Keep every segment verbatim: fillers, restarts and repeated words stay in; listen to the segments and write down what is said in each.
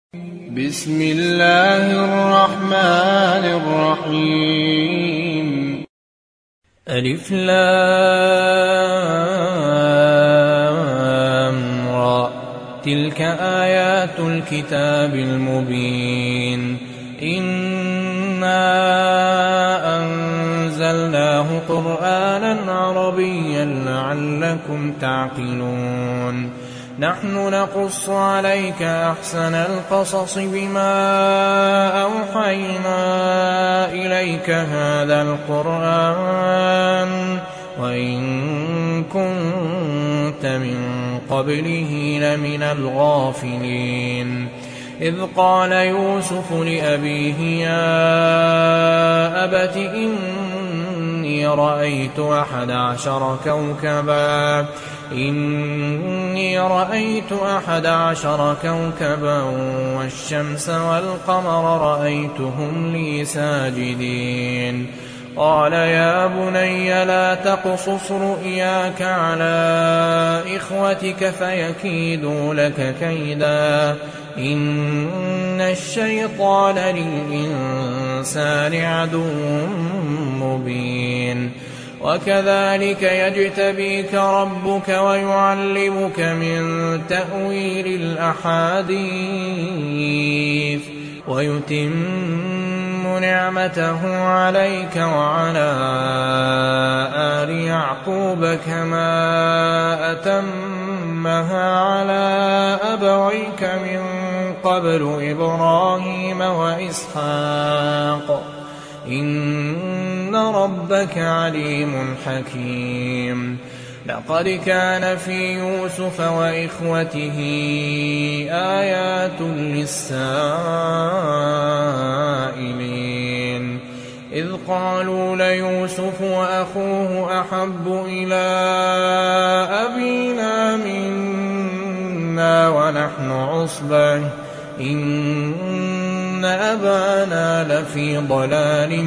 بسم الله الرحمن الرحيم. ألف لام را، تلك آيات الكتاب المبين. إنا أنزلناه قرآنا عربيا لعلكم تعقلون. نحن نقص عليك أحسن القصص بما أوحينا إليك هذا القرآن وإن كنت من قبله لمن الغافلين. إذ قال يوسف لأبيه يا أبت إني رأيت أحد عشر كوكبا إني رأيت أحد عشر كوكبا والشمس والقمر رأيتهم لي ساجدين. قال يا بني لا تقصص رؤياك على إخوتك فيكيدوا لك كيدا إن الشيطان للإنسان عدو مبين. وكذلك يجتبيك ربك ويعلمك من تأويل الأحاديث ويتم نعمته عليك وعلى آل يعقوب كما أتمها على أبويك من قبل إبراهيم وإسحاق إن ربك عليم حكيم. لقد كان في يوسف وإخوته آيات للسائلين. إذ قالوا ليوسف وأخوه أحب إلى أبينا منا ونحن عصبة إن أبانا لفي ضلال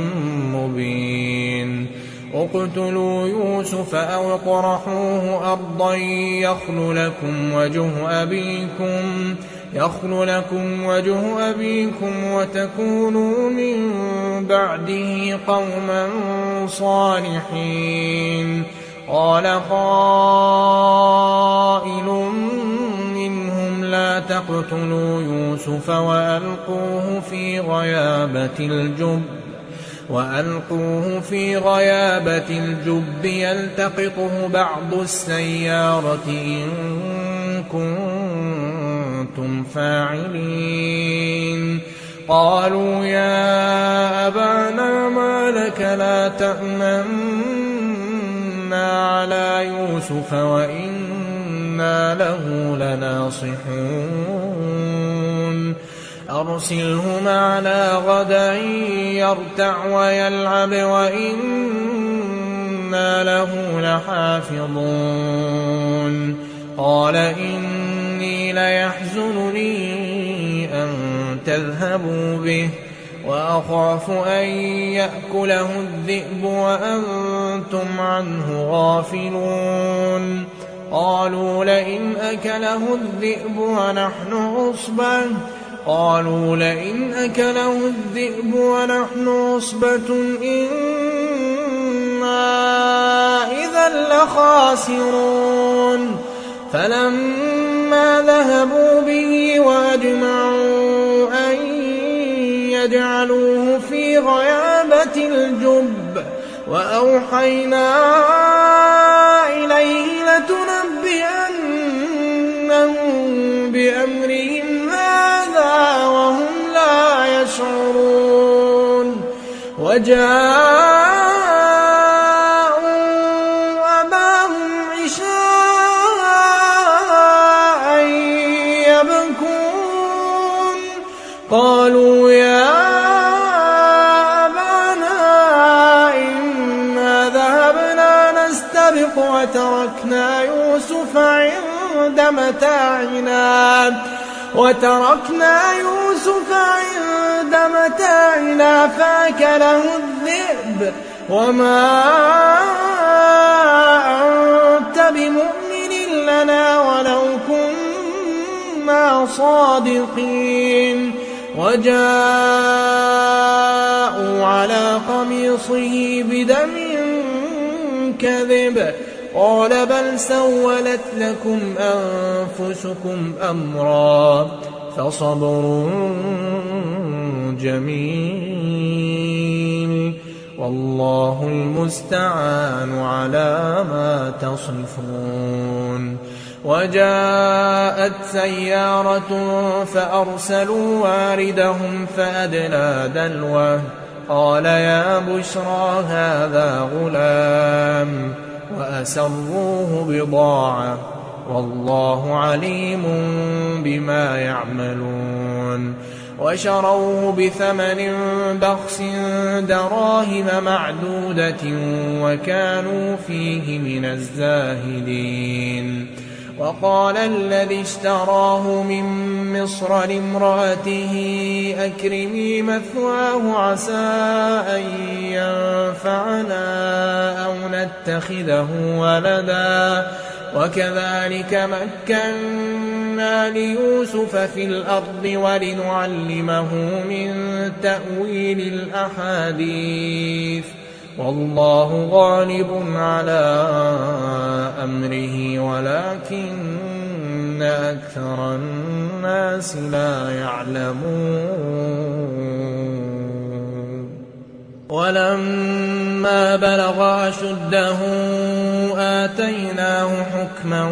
مبين. اقتلوا يوسف أو اطرحوه أرضا يخل لكم وجه أبيكم يخل لكم وجه أبيكم وتكونوا من بعده قوما صالحين. قال قائل منهم لا تقتلوا يوسف وألقوه في غيابة الجب وألقوه في غيابة الجب يلتقطه بعض السيارة إن كنتم فاعلين. قالوا يا أبانا ما لك لا تأمنا على يوسف وإنا له لناصحون. أرسله معنا غدا يرتع ويلعب وإنا له لحافظون. قال إني ليحزنني أن تذهبوا به وأخاف أن يأكله الذئب وأنتم عنه غافلون. قالوا لئن أكله الذئب ونحن عصبة قالوا لئن أكله الذئب ونحن عصبة إنا إذا لخاسرون. فلما ذهبوا به وأجمعوا أن يجعلوه في غيابة الجب وأوحينا إليه لتنبئنهم بأمرهم هذا وهم لا يشعرون. وجاءوا أباهم عشاء يبكون. قالوا يا أبانا إنا ذهبنا نستبق وتركنا يوسف عند متاعنا وتركنا يوسف عند متاعنا فأكله الذئب وما أنت بمؤمن لنا ولو كنا كنا صادقين. وجاءوا على قميصه بدم كذب قال بل سولت لكم أنفسكم أمرا فصبر جميل والله المستعان على ما تصفون. وجاءت سيارة فأرسلوا واردهم فأدلى دلوه قال يا بشرى هذا غلام وأسروه بضاعة والله عليم بما يعملون. وشروه بثمن بخس دراهم معدودة وكانوا فيه من الزاهدين. وقال الذي اشتراه من مصر لامرأته أكرمي مثواه عسى أن ينفعنا أو نتخذه ولدا وكذلك مكنا ليوسف في الأرض ولنعلمه من تأويل الأحاديث والله غالب على أمره ولكن أكثر الناس لا يعلمون. ولما بلغ أشده آتيناه حكما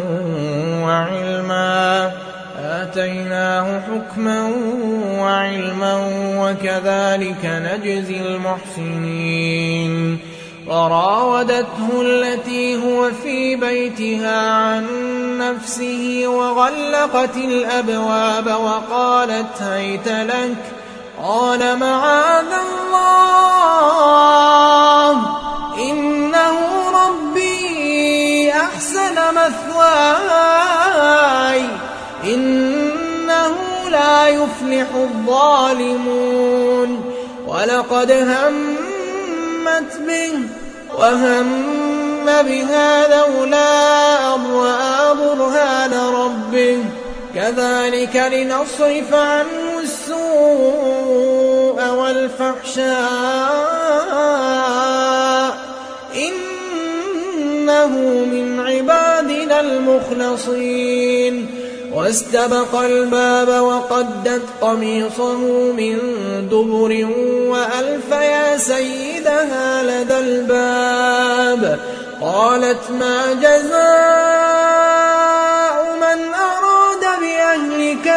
وعلما آتيناه حكما وعلما وكذلك نجزي المحسنين. وراودته التي هو في بيتها عن نفسه وغلقت الأبواب وقالت هيت لك قال معاذ الله إنه ربي أحسن مثواي إنه لا يفلح الظالمون. ولقد همت به وهم بها لولا أن رأى برهان ربه كذلك لنصرف عنه السوء والفحشاء إنه من عبادنا المخلصين. واستبق الباب وقدت قميصه من دبر وألف يا سيدها لدى الباب قالت ما جزاء من أراد بأهلك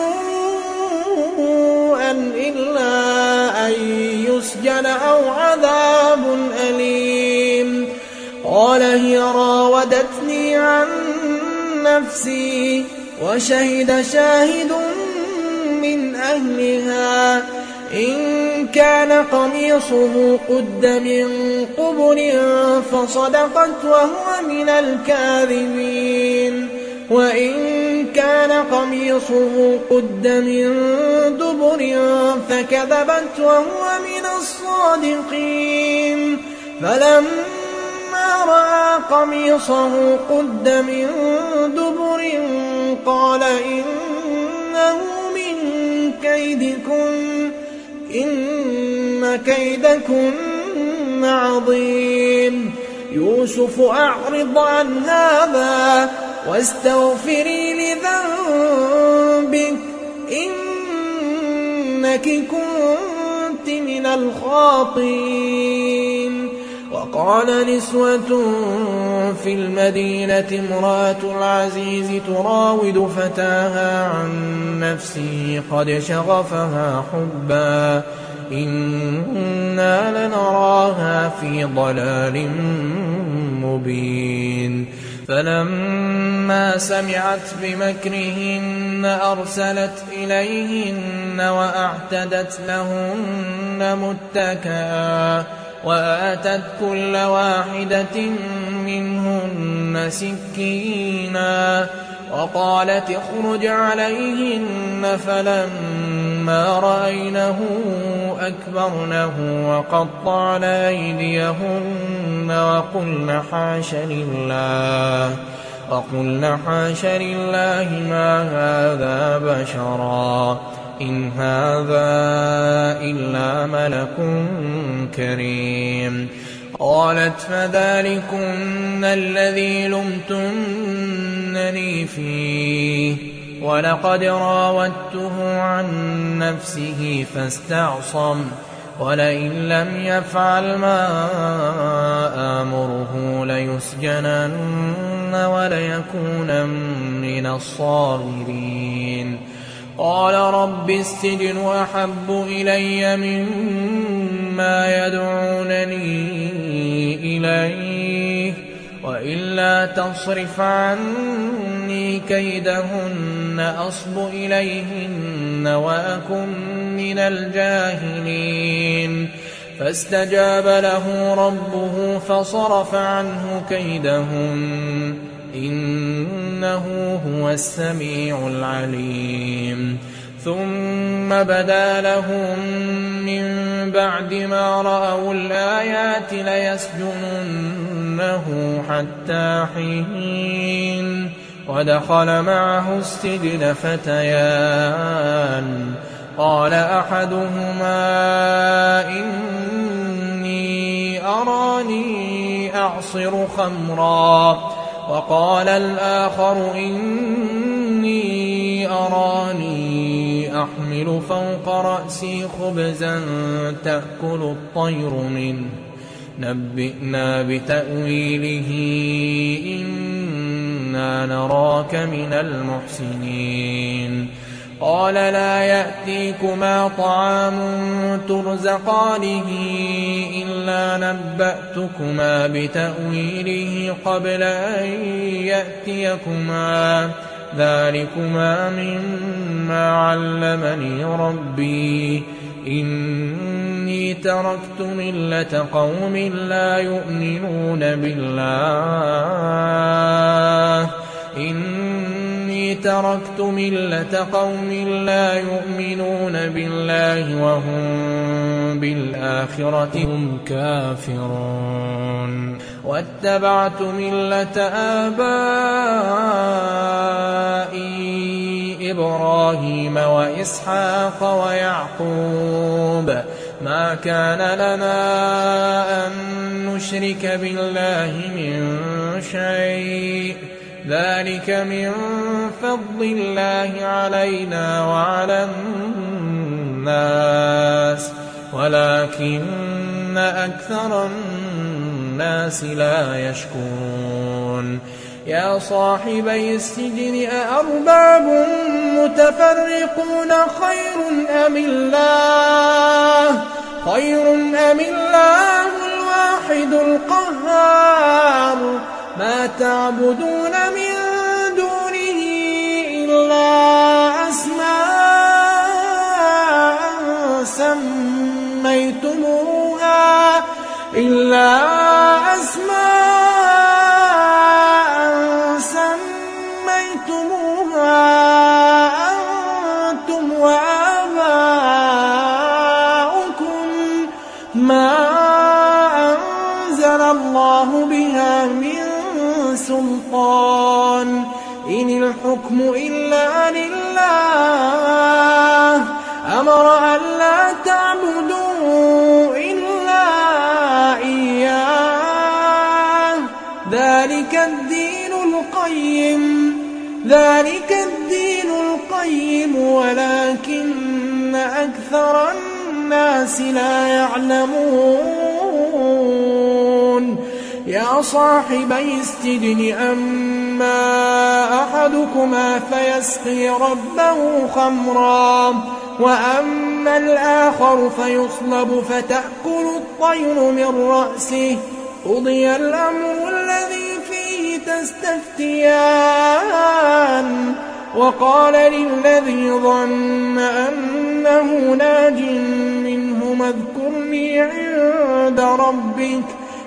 سوءا إلا أن يسجن أو عذاب أليم. قال هي راودتني عن نفسي وشهد شاهد من أهلها إن كان قميصه قد من قبل فصدقت وهو من الكاذبين وإن كان قميصه قد من دبر فكذبت وهو من الصادقين. فلما رأى قميصه قد من دبر قال إنه من كيدكن إن كيدكن عظيم. يوسف أعرض عن هذا واستغفري لذنبك إنك كنت من الخاطئين. وقال نسوة في المدينة امرأة العزيز تراود فتاها عن نفسه قد شغفها حبا إنا لنراها في ضلال مبين. فلما سمعت بمكرهن أرسلت إليهن وأعتدت لهن متكئا وآتت كل واحدة منهن سكينا وقالت اخرج عليهن. فلما رأينه أكبرنه وقطعن أيديهن وقلن حاش لله وقلن حاش لله ما هذا بشرا إن هذا إلا ملك كريم. قالت فذلكن الذي لمتنني فيه ولقد راودته عن نفسه فاستعصم ولئن لم يفعل ما آمره ليسجنن وليكون من الصاغرين. قال رب السجن أحب إلي مما يدعونني إليه وإلا تصرف عني كيدهن أصب إليهن وأكن من الجاهلين. فاستجاب له ربه فصرف عنه كيدهن إنه هو السميع العليم. ثم بدا لهم من بعد ما رأوا الآيات ليسجننه حتى حين. ودخل معه السجن فتيان قال أحدهما إني أراني أعصر خمرا وقال الآخر إني أراني أحمل فوق رأسي خبزا تأكل الطير منه نبئنا بتأويله إنا نراك من المحسنين. قال لا يأتيكما طعام ترزقانه إلا نبأتكما بتأويله قبل أن يأتيكما ذلكما مما علمني ربي إني تركت ملة قوم لا يؤمنون بالله إني تركت ملة قوم لا يؤمنون بالله وهم بالآخرة هم كافرون. واتبعت ملة آبائي إبراهيم وإسحاق ويعقوب ما كان لنا أن نشرك بالله من شيء ذلك من فضل الله علينا وعلى الناس ولكن أكثر الناس لا يشكرون. يا صاحبي السجن أأرباب متفرقون خير أم الله خير أم الله الواحد القهار ما تعبدون من دونه إلا أسماء سميتموها إلا أسماء سميتموها أنتم وآباؤكم ما أنزل الله بها من سلطان إن الحكم إلا لله أمر أن لا تعبدوا إلا إياه ذلك الدين القيم ذلك الدين القيم ولكن أكثر الناس لا يعلمون. يا صاحبي السجن أما أحدكما فيسقي ربه خمرا وأما الآخر فيصلب فتأكل الطير من رأسه قضي الأمر الذي فيه تستفتيان. وقال للذي ظن أنه ناج منهما اذكرني عند ربك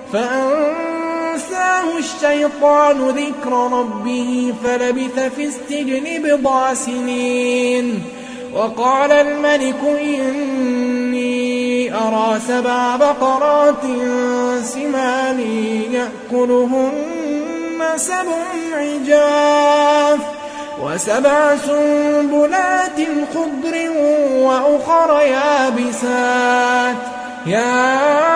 فأنساه الشيطان ذكر ربه فلبث في السجن بضع سنين. وقال الملك إني أرى سبع بقرات سمان يأكلهن سبع عجاف وسبع سنبلات خضر وأخر يابسات يا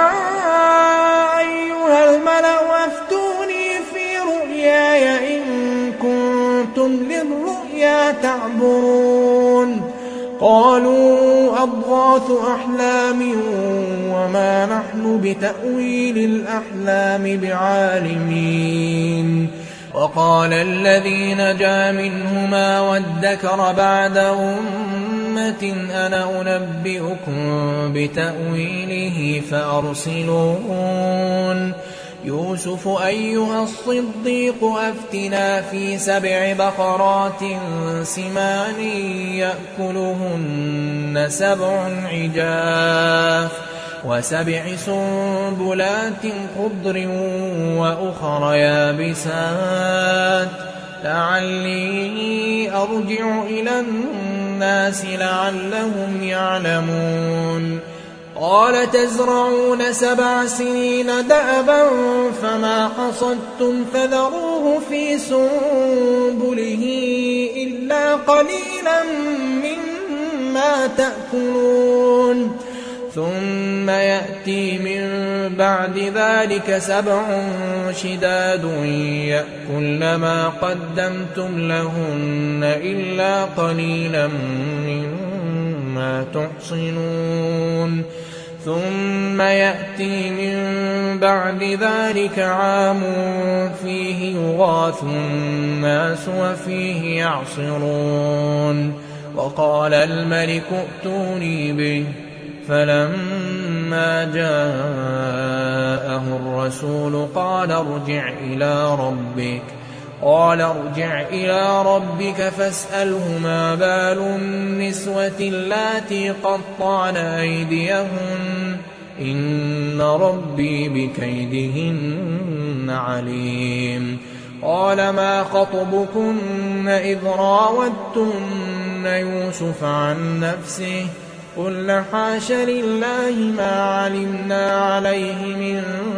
أيها الملأ أفتوني في رؤياي إن كنتم للرؤيا تعبرون قالوا أضغاث أحلام وما نحن بتأويل الأحلام بعالمين. وقال الذي نجا منهما وادكر بعد أمة أنا أنبئكم بتأويله فأرسلون يوسف أيها الصديق أفتنا في سبع بقرات سمان يأكلهن سبع عجاف وسبع سنبلات خضر وأخر يابسات لعلي أرجع إلى الناس لعلهم يعلمون. قال تزرعون سبع سنين دأبا فما حصدتم فذروه في سنبله إلا قليلا مما تأكلون ثم يأتي من بعد ذلك سبع شداد يأكلن ما قدمتم لهن إلا قليلا مما تحصنون ثم يأتي من بعد ذلك عام فيه يغاث الناس وفيه يعصرون. وقال الملك ائتوني به فلما جاءه الرسول قال ارجع إلى ربك قال ارجع إلى ربك فاسأله ما بال النسوة اللاتي قطعن أيديهن إن ربي بكيدهن عليم. قال ما خطبكن إذ راوتن يوسف عن نفسه قلنا حاش لله ما علمنا عليه من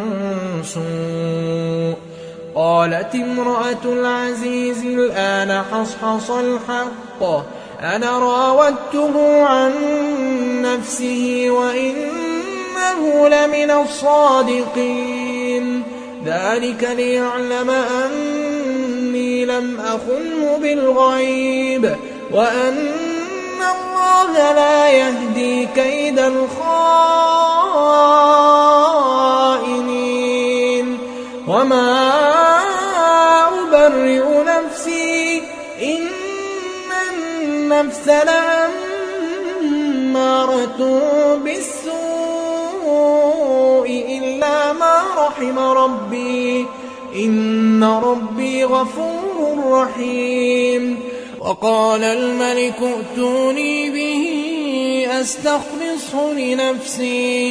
سوء. قالت امرأة العزيز الآن حصحص الحق أنا راودته عن نفسه وإنه لمن الصادقين ذلك ليعلم أني لم أخنه بالغيب وأن الله لا يهدي كيد الخائنين وما أبرئ نفسي إن النفس لأمارة بالسوء إلا ما رحم ربي إن ربي غفور رحيم. وقال الملك ائتوني به أستخلصه لنفسي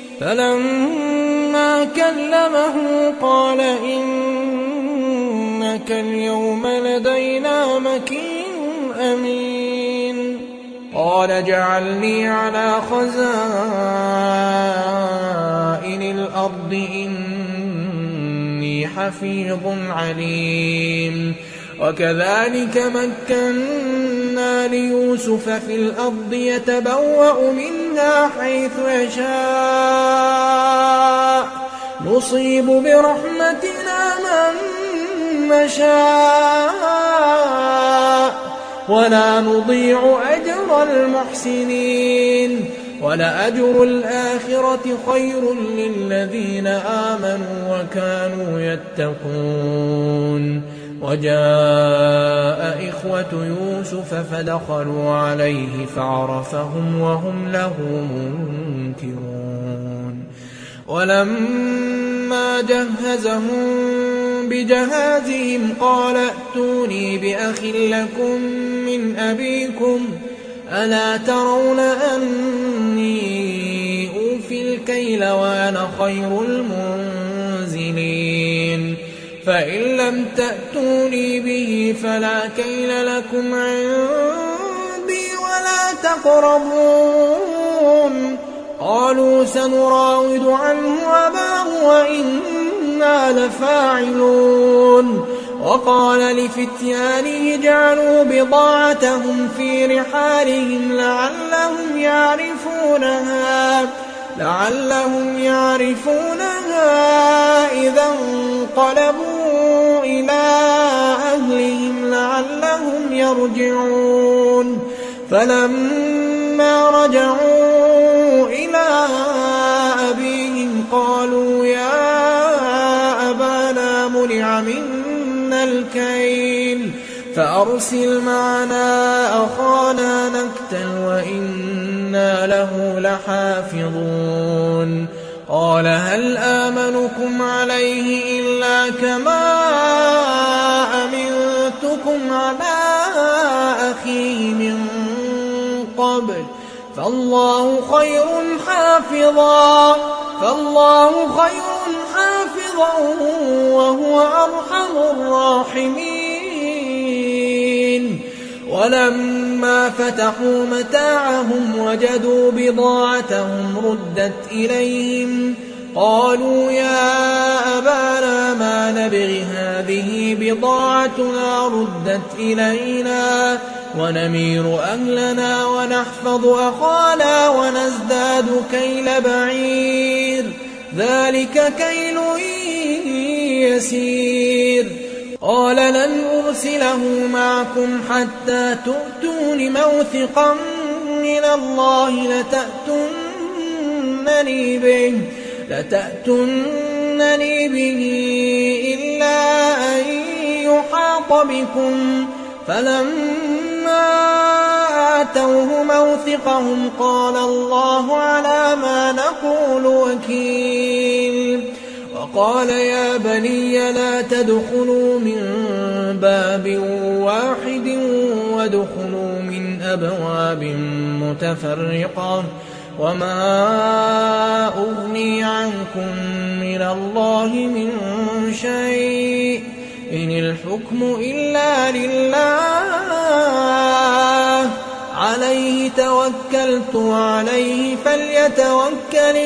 فلما كلمه قال إنك اليوم لدينا مكين أمين. قال جعلني على خزائن الأرض إني حفيظ عليم. وكذلك مكنا ليوسف في الأرض يتبوأ منها حيث يشاء نصيب برحمتنا من نشاء ولا نضيع أجر المحسنين ولأجر الآخرة خير للذين آمنوا وكانوا يتقون. وجاء إخوة يوسف فدخلوا عليه فعرفهم وهم له منكرون. ولما جهزهم بجهازهم قال ائتوني بأخ لكم من أبيكم ألا ترون أني أوفي الكيل وأنا خير المنزلين فإن لم تأتوني به فلا كيل لكم عندي ولا تقربون. قالوا سنراود عنه أباه وإنا لفاعلون. وقال لفتيانه جعلوا بضاعتهم في رحالهم لعلهم يعرفونها لعلهم يعرفونها إذا انقلبوا إلى أهلهم لعلهم يرجعون فلما رجعوا إلى أبيهم قالوا يا أبانا منع منا الكيل فأرسل معنا أخانا نكتل وإنا له لحافظون قال هل آمنكم عليه إلا كما أمنتكم على أخيه من قبل فالله خير حافظا فالله خير حافظا وهو أرحم الراحمين ولما فتحوا متاعهم وجدوا بضاعتهم ردت إليهم قالوا يا أبانا ما نبغي هذه بضاعتنا ردت إلينا ونمير أهلنا ونحفظ أخانا ونزداد كيل بعير ذلك كيل يسير قال لن أرسله معكم حتى تؤتون موثقا من الله لتأتونني به لتأتونني به إلا أن يحاط بكم فلما آتوه موثقهم قال الله على ما نقول وكيل وقال يا بني لا تدخلوا من باب واحد وادخلوا من أبواب متفرقة وما أغني عنكم من الله من شيء إن الحكم إلا لله عليه توكلت وعليه فليتوكل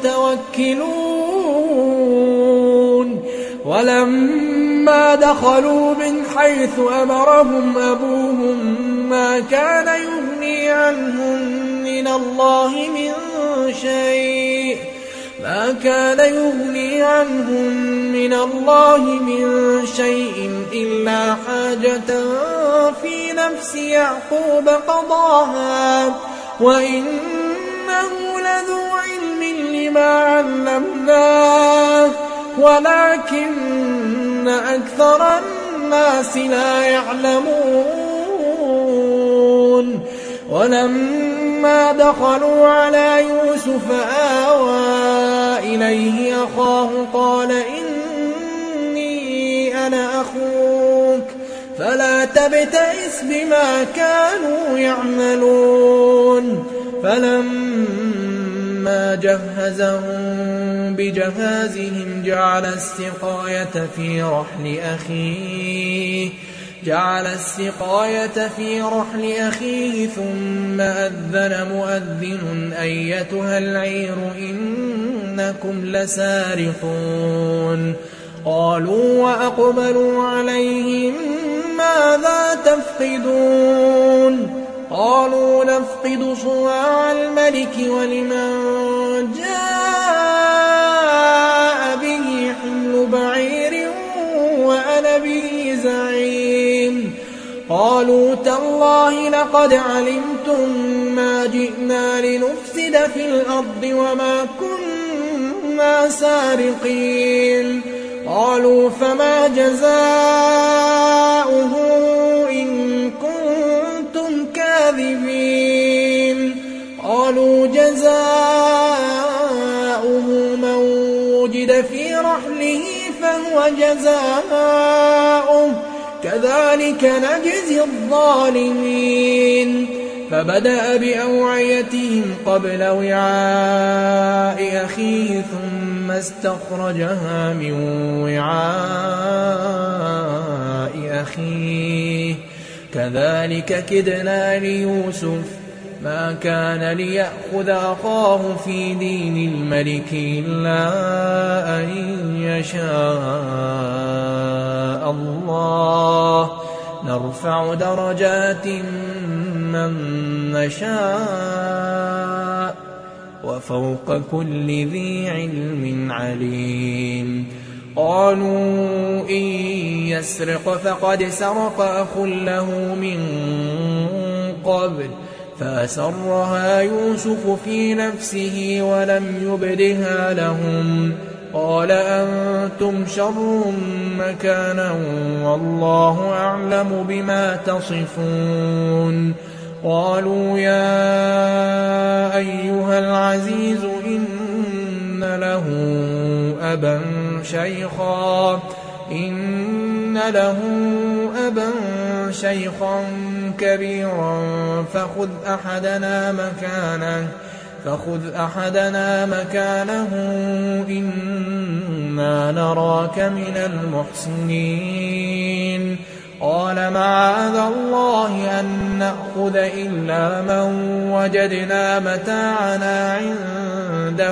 المتوكلون ولما دخلوا من حيث أمرهم أبوهم ما كان يغني عنهم من الله من شيء ما كان يغني عنهم من الله من شيء إلا حاجة في نفس يعقوب قضاها وإنه لذو علم لما علمناه ولكن أكثر الناس لا يعلمون ولما دخلوا على يوسف آوى إليه أخاه قال إني أنا أخوك فلا تبتئس بما كانوا يعملون فلما جهزهم بجهازهم جعل السقاية في رحل أخيه جعل السقاية في رحل أخيه ثم أذن مؤذن أيتها العير إنكم لسارقون قالوا وأقبلوا عليهم ماذا تفقدون قالوا نفقد صواع الملك ولمن جاء به حمل بعير وأنا به زعيم قالوا تالله لقد علمتم ما جئنا لنفسد في الأرض وما كنا سارقين قالوا فما جزاؤه إن كنتم كاذبين قالوا جزاؤه من وجد في رحله فهو جزاؤه كذلك نجزي الظالمين فبدأ بأوعيتهم قبل وعاء أخيه ثم استخرجها من وعاء أخيه كذلك كدنا ليوسف ما كان ليأخذ أخاه في دين الملك إلا أن يشاء الله نرفع درجات من نشاء وفوق كل ذي علم عليم. قالوا إن يسرق فقد سرق أخ له من قبل فأسرها يوسف في نفسه ولم يبدها لهم قال أنتم شر مكانا والله أعلم بما تصفون. قالوا يا أيها العزيز إن له أبا شيخا إن له أبا شيخا كبيرا فخذ أحدنا مكانه فخذ أحدنا مكانه إنا نراك من المحسنين. قال معاذ الله أن نأخذ إلا من وجدنا متاعنا عنده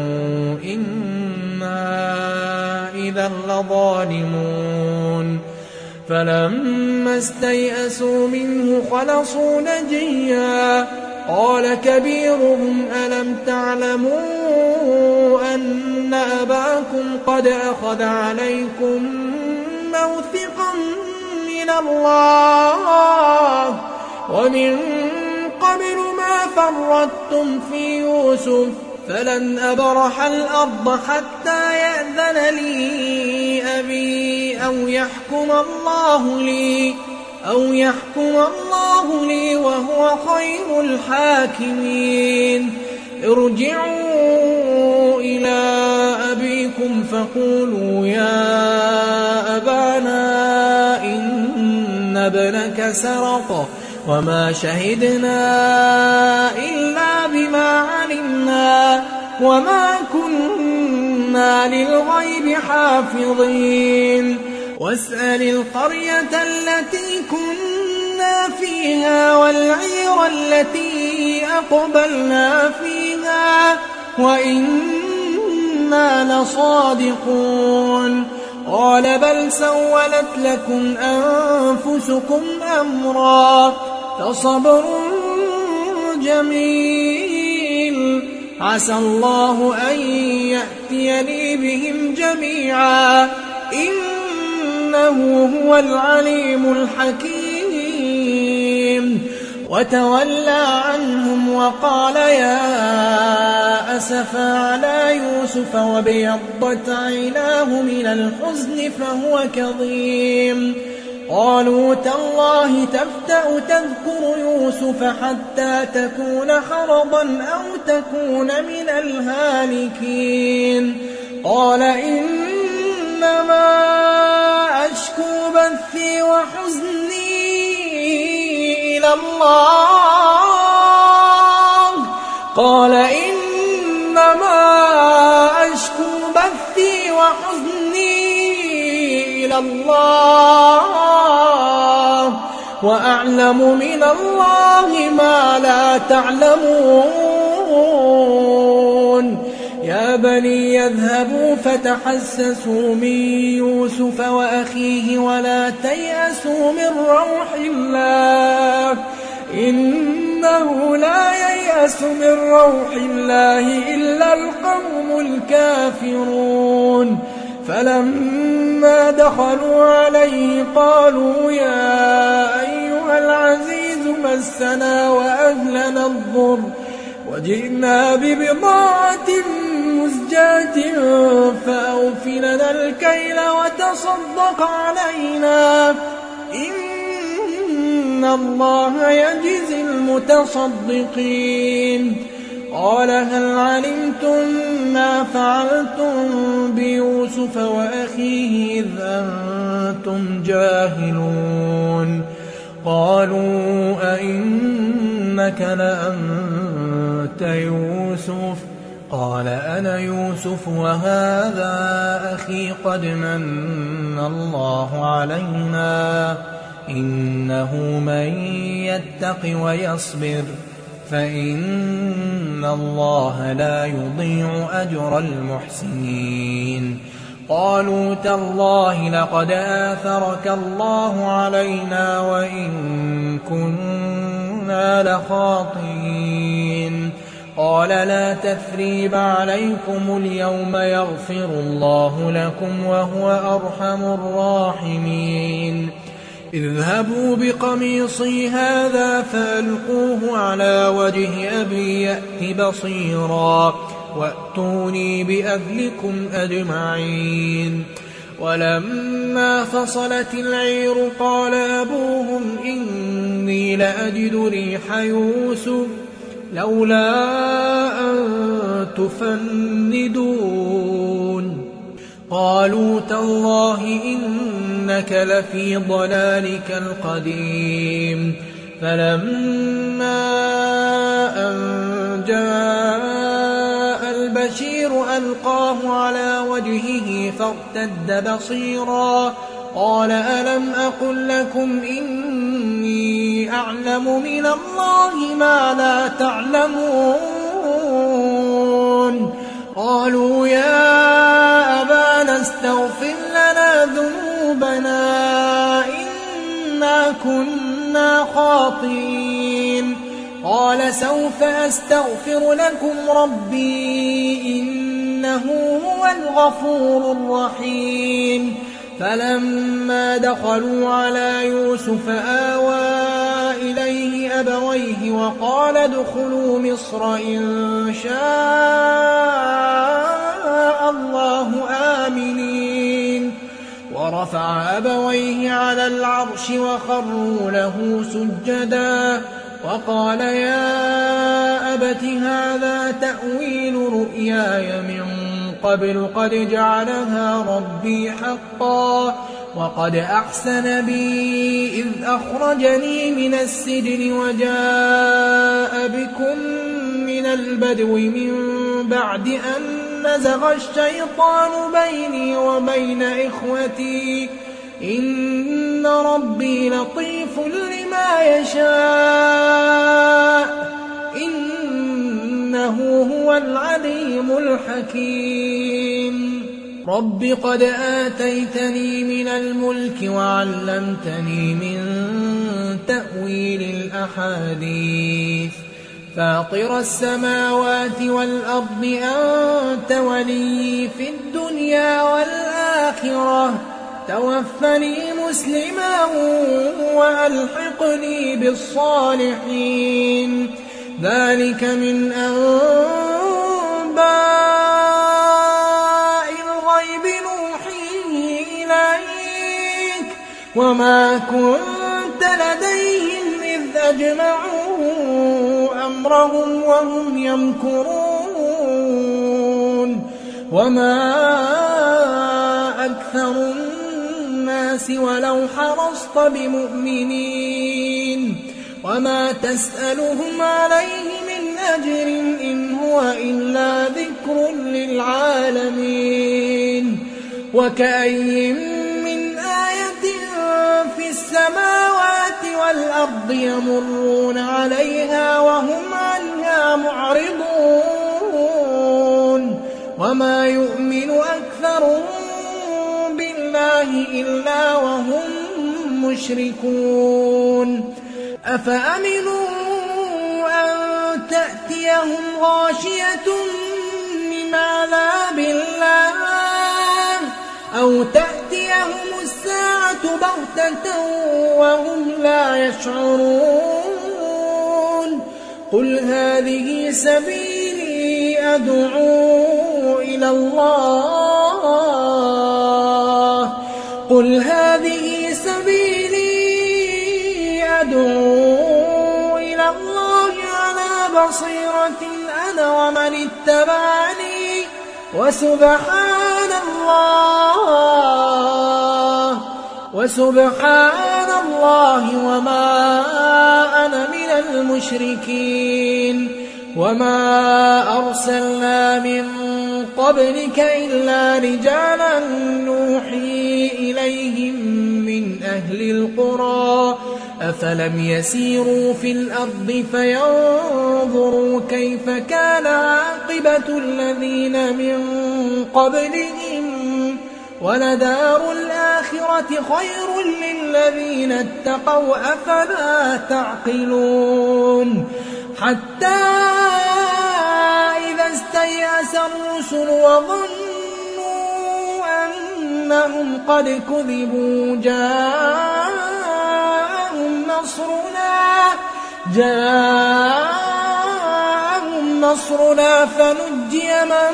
إنا إذا لظالمون. فلما استيئسوا منه خلصوا نجيا قال كبيرهم ألم تعلموا أن أباكم قد أخذ عليكم موثقا من الله ومن قبل ما فرطتم في يوسف فلن أبرح الأرض حتى يأذن لي أبي أو يحكم الله لي أو يحكم الله لي وهو خير الحاكمين. ارجعوا إلى أبيكم فقولوا يا أبانا إن ابنك سرق وما شهدنا إلا بما علمنا وما كنا للغيب حافظين. واسأل القرية التي كنا فيها والعير التي أقبلنا فيها وإنا لصادقون. قال بل سولت لكم أنفسكم أمرا فصبر جميل عسى الله أن يأتيني بهم جميعا إنه هو العليم الحكيم. وتولى عنهم وقال يا أسفا على يوسف وابيضت عيناه من الحزن فهو كظيم. قالوا تالله تفتأ تذكر يوسف حتى تكون حرضا أو تكون من الهالكين. قال إنما أشكو بثي وحزني إلى الله قال إنما أشكو بثي وحزني إلى الله وأعلم من الله ما لا تعلمون. يا بني يذهبوا فتحسسوا من يوسف وأخيه ولا تيأسوا من روح الله إنه لا ييأس من روح الله إلا القوم الكافرون. فلما دخلوا عليه قالوا يا أيها العزيز مسنا وأهلنا الضر وجئنا ببضاعة مزجاة فأوف لنا الكيل وتصدق علينا إن الله يجزي المتصدقين. قال هل علمتم ما فعلتم بيوسف وأخيه إذ أنتم جاهلون؟ قالوا أئنك لأنت يوسف؟ قال أنا يوسف وهذا أخي قد من الله علينا إنه من يتق ويصبر فإن الله لا يضيع أجر المحسنين. قالوا تالله لقد آثرك الله علينا وإن كنا لخاطئين. قال لا تثريب عليكم اليوم يغفر الله لكم وهو أرحم الراحمين. اذهبوا بقميصي هذا فألقوه على وجه أبي يأت بصيرا وأتوني بأهلكم أجمعين. ولما فصلت العير قال أبوهم إني لأجد ريح يوسف لولا أن تفندون. قالوا تالله إنك لفي ضلالك القديم. فلما أن جاء البشير ألقاه على وجهه فارتد بصيرا قال ألم أقل لكم إني أعلم من الله ما لا تعلمون. قالوا يا أبانا استغفر لنا ذنوبنا إنا كنا خاطئين. قال سوف أستغفر لكم ربي إنه هو الغفور الرحيم. فلما دخلوا على يوسف آوى إليه أبويه وقال ادخلوا مصر إن شاء الله آمنين. ورفع أبويه على العرش وخروا له سجدا وقال يا أبت هذا تأويل رؤياي من قبل قد جعلها ربي حقا وقد أحسن بي إذ أخرجني من السجن وجاء بكم من البدو من بعد أن نزغ الشيطان بيني وبين إخوتي إن ربي لطيف لما يشاء إنه هو العليم الحكيم. رب قد آتيتني من الملك وعلمتني من تأويل الأحاديث فاطر السماوات والأرض أنت ولي في الدنيا والآخرة توفني مسلما وألحقني بالصالحين. ذلك من أنباء الغيب نوحيه إليك وما كنت لديهم إذ أجمعوا أمرهم وهم يمكرون. وما أكثر الناس ولو حرصت بمؤمنين وما تسألهم عليه من أجر إن هو إلا ذكر للعالمين. وكأي من آية في السماوات والأرض يمرون عليها وهم عنها معرضون وما يؤمن أكثرهم بالله إلا وهم مشركون. أفأمنوا أن تأتيهم غاشية من عذاب الله أو تأتيهم الساعة بغتة وهم لا يشعرون. قل هذه سبيلي أدعو إلى الله قل هذه سبيلي أدعو إلى الله على بصيرة أنا ومن اتبعني وسبحان الله وسبحان الله وما أنا من المشركين. وما أرسلنا من قبلك إلا رجالا نوحي إليهم من أهل القرى أفلم يسيروا في الأرض فينظروا كيف كان عاقبة الذين من قبلهم ولدار الآخرة خير للذين اتقوا أفلا تعقلون حتى إذا استيأس الرسل وظنوا أنهم قد كذبوا جاءهم نصرنا جاءهم نصرنا فنجي من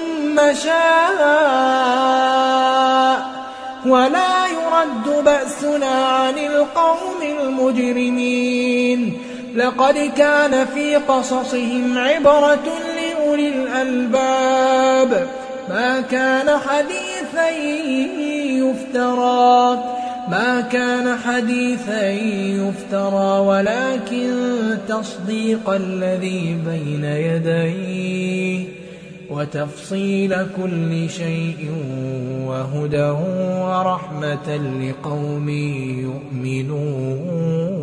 نشاء ولا يرد بأسنا عن القوم المجرمين لقد كان في قصصهم عبرة لأولي الألباب ما كان حديثا يفترى ما كان حديثا يفترى ولكن تصديق الذي بين يديه وتفصيل كل شيء وهدى ورحمة لقوم يؤمنون.